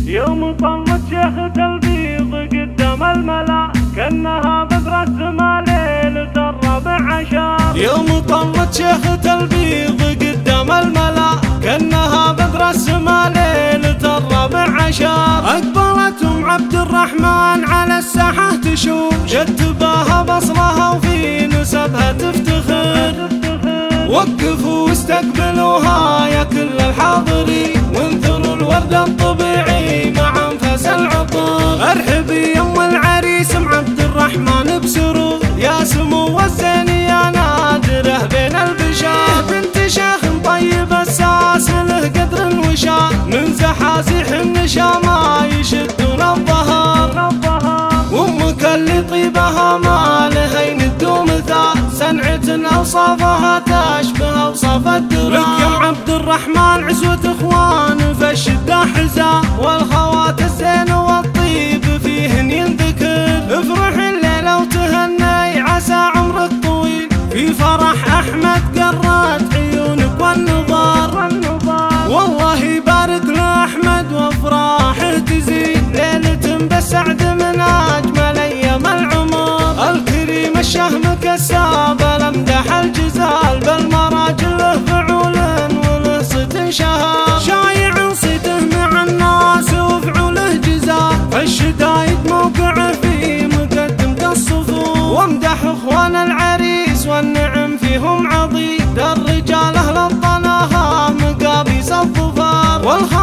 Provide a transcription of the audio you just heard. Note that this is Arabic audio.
يوم طلت شيخة البيض قدام الملا كأنها بدر السما ليلة الربع عشر. يوم طلت شيخة البيض قدام الملا كأنها بدر السما ليلة الربع عشر. أقبلت عبد الرحمن على الساحة تشوف جتباها بصرها وفي نسبها تفتخر. وقفوا واستقبلوها يا كل الحاضرين وانثروا الورد الطبيعي مع انفاس العطر. ارحبي يا ام العريس ام عبد الرحمن بسرور يا سمو الزين يا نادره بين البشر. بنت شيخ طيب الساس له قدر وشان من زحازيح النشا ما يشدون الظهر. وامك اللي طيبها ما لها ندو مثال صنعة اوصافها تشبه اوصاف الدرا. لك يا عبد الرحمن عزوة اخوان فالشدة حزام والخوات الزين والطيب فيهن ينذكر. افرح الليلة وتهني عسى عمرك طويل في فرح احمد قرت عيونك والنظار. والله يبارك لاحمد وافراحه تزيد ليلة بالسعد من اجمل ايام العمر. الكريم الشهم كساب الامدح الجزال بالمراجل له فعول وله صيت شهر. شايع صيته مع الناس وفعوله جزال فالشدايد موقعه في مقدمة الصفوف. وامدح اخوان العريس والنعم فيهم عظيم الرجال اهل الطناها مقابيس الظفار.